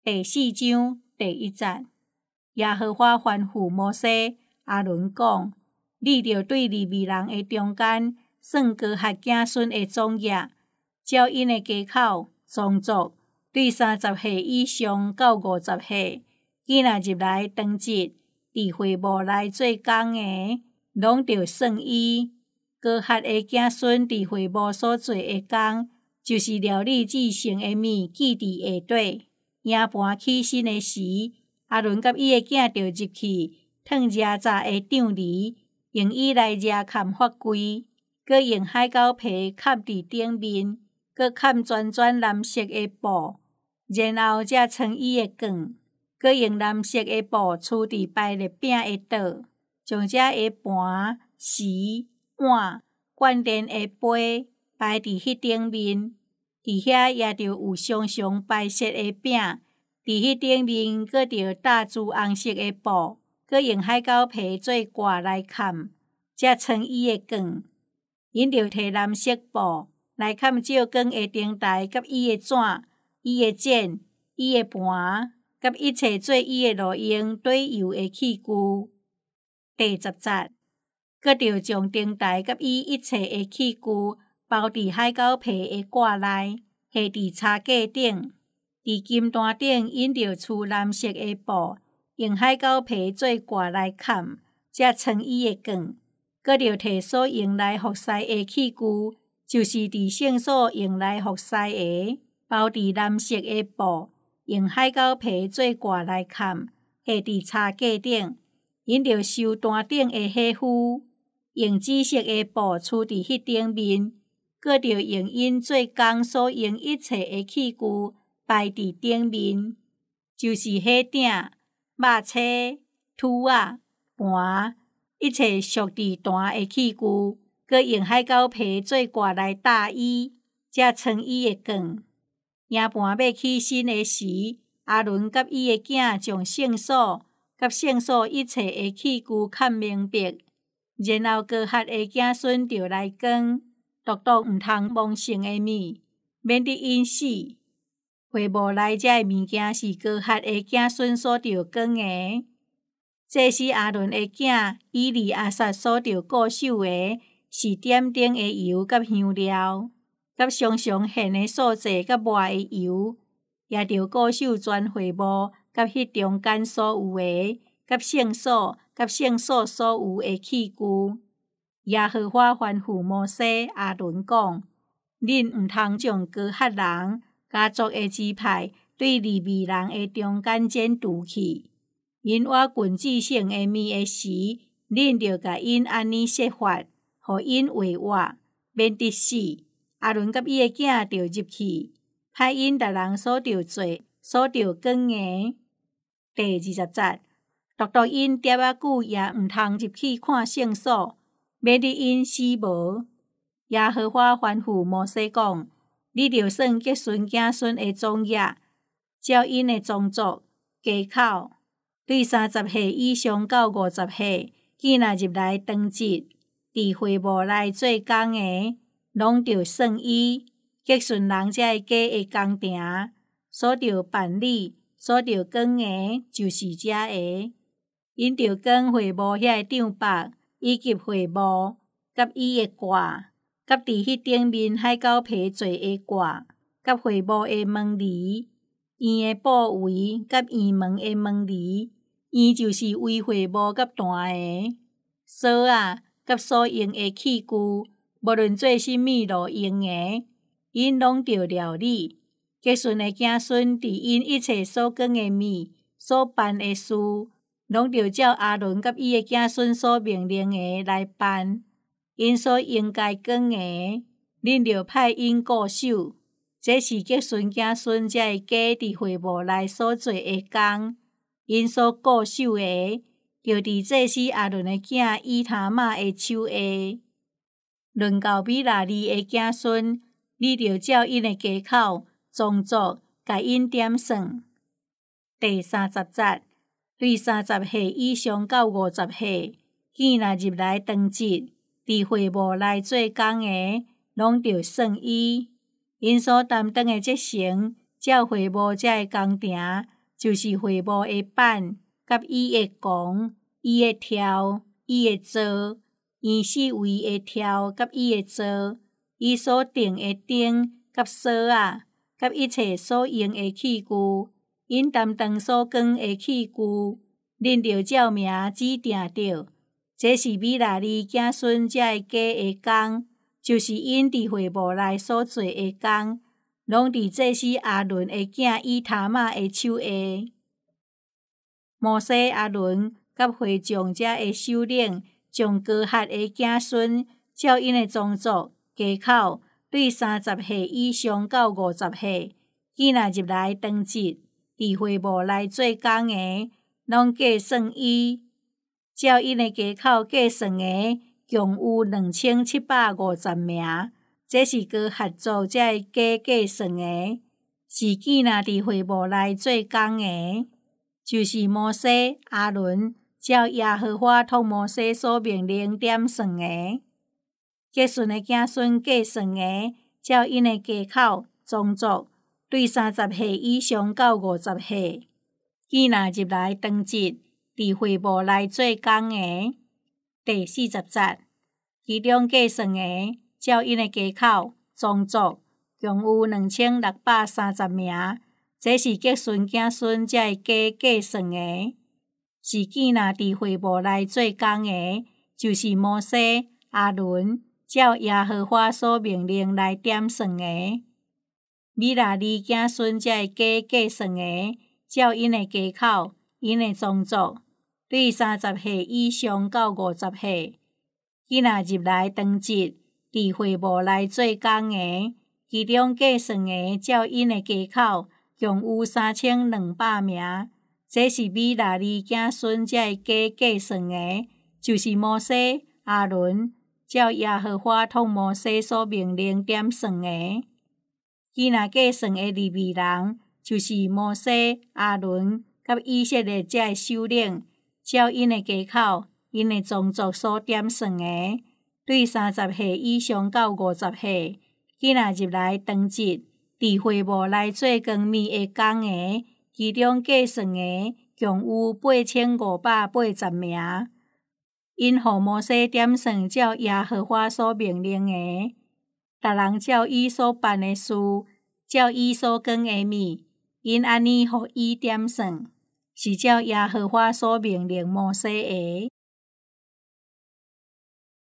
第4章第1節，耶和華吩咐摩西、亞倫講：你著對利未人的中間算哥哈子孫的總額，照因的家口、宗族，對30歲以上到50歲，伊若入來當節，佇會幕內做工的，攏著算伊。哥哈的子孫佇會幕所做的工，就是料理至聖的物，記佇下底。營盤起身的時，亞倫甲伊的囝著入去，燙熱炸的醬梨，用伊來熱崁法櫃，閣用海狗皮蓋佇頂面，閣蓋全藍色的布，然後才盛伊的羹，閣用藍色的布揬佇擺列餅的桌，將這個盤、匙、碗、灌連的杯擺佇迄頂面。佇遐也著有雙雙白色的餅，佇迄頂面閣著搭朱紅色的布，閣用海狗皮做蓋來蓋，才盛伊的羹。因著摕藍色布來蓋照光的燈台，甲伊的紙、伊的剪、伊的盤，甲一切做伊的路用對油的器具。第10節，閣著將燈台甲伊一切的器具包佇海狗皮的蓋內，下佇叉架頂。佇金單頂，因著揬藍色的布，用海狗皮做蓋來蓋，才盛伊的羹。閣著摕所用來服侍的器具，就是佇聖所用來服侍的，包佇藍色的布，用海狗皮做蓋來蓋，下佇叉架頂。因著收單頂的火釜，用紫色的布揬佇迄頂面，閣著用因做工所用一切的器具擺佇頂面，就是火鼎、肉叉、黜仔、盤，一切屬佇壇的器具，閣用海狗皮做蓋來搭伊，才盛伊的羹。營盤要起身的時，亞倫甲伊的囝將聖所甲聖所一切的器具蓋明白，然後哥哈的子孫著來講，獨獨毋通蒙聖的物，免得因死。會幕內這個物件是哥哈的子孫所著講的，這是亞倫的囝以利亞撒所著固守的，是點燈的油甲香料，甲常常獻的素祭甲抹的油，也著固守全會幕甲迄中間所有的，甲聖所甲聖所所有的器具。耶和華吩咐摩西、亞倫講：恁毋通將哥哈人家族的支派對利未人的中間剪除去。因我郡至聖的物的時，恁著甲因安尼設法，互因為活，免得死。亞倫甲伊的囝著入去，派因逐人所著做、所著講的。第20節，獨獨因蝶仔久也毋通入去看聖所，免得因死無。耶和華吩咐摩西講：你著算結孫子孫的總額，照因的宗族、家口，對30歲以上到50歲，伊若入來當節，佇會幕內做工的，攏著算伊。結孫人這個家的工程，所著辦理、所著講的，就是這個。因著講會幕遐個帳幕，以及會幕，甲伊的掛，甲佇迄頂面海狗皮做的掛，甲會幕的門籬，院的布圍，甲院門的門籬。院就是為會幕甲壇的鎖仔，甲所用的器具，無論做甚物路用的，因攏著料理。結孫的子孫佇因一切所講的物、所辦的事，攏著照亞倫甲伊的子孫所命令的來辦。因所應該講的，恁著派因固守。這是結孫子孫這個家佇會幕內所做的工。因所固守的，著佇祭司亞倫的囝以他瑪的手下。論到米拉利的子孫，你著照因的家口、宗族，甲因點算。第30節，對30歲以上到50歲，囝若入來當節，佇會幕內做工的，攏著算伊。因所擔當的職程，照會幕這個工程， 就是会幕的板，甲伊的弓、伊的条、伊的座，圆四围的条甲伊的座，伊所定的顶甲锁仔，甲一切所用的器具，因担当所扛的器具，恁着照名指定着。这是米拉利子孙才会加的工，就是因伫会幕内所做的工，拢伫祭司阿伦的囝以他玛的手下。摩西、阿伦甲会众遮的首领，将哥哈的子孙照因的宗族、家口，对30岁以上到50岁，囡仔入来当值，伫会幕内做工的，拢计算伊。照因的家口计算的，共有2750名。这是哥哈族才会计算的，是囡仔伫会幕内做工的，就是摩西、阿伦照耶和华托摩西所命令点算的。结顺的子孙计算的，照因的家口、宗族，对30岁以上到50岁，囡仔入来当值，伫会幕内做工的。第40节，其中计算的，照因的家口、宗族，共有2630名。这是结顺子孙才会计算的，是囡仔伫会幕内做工的，就是摩西、阿伦照耶和华所命令来点算的。米拉利子孙才会计算的，照因的家口、因的宗族，对30岁以上到50岁，囡仔入来当值，伫会幕内做工的，其中计算的，照因的家口，共有3200名。这是米拉利子孙才会计算的，就是摩西、阿伦照耶和华托摩西所命令点算的。囡仔计算的利未人，就是摩西、阿伦甲以色列遮的首领，照因的家口、因的宗族所点算的，对30岁以上到50岁，囡仔入来当值，伫会幕内做光面的工的，其中计算的，共有8580名。因互摩西点算照耶和华所命令的，逐人照伊所办的事，照伊所光的面，因安尼互伊点算，是照耶和华所命令摩西的。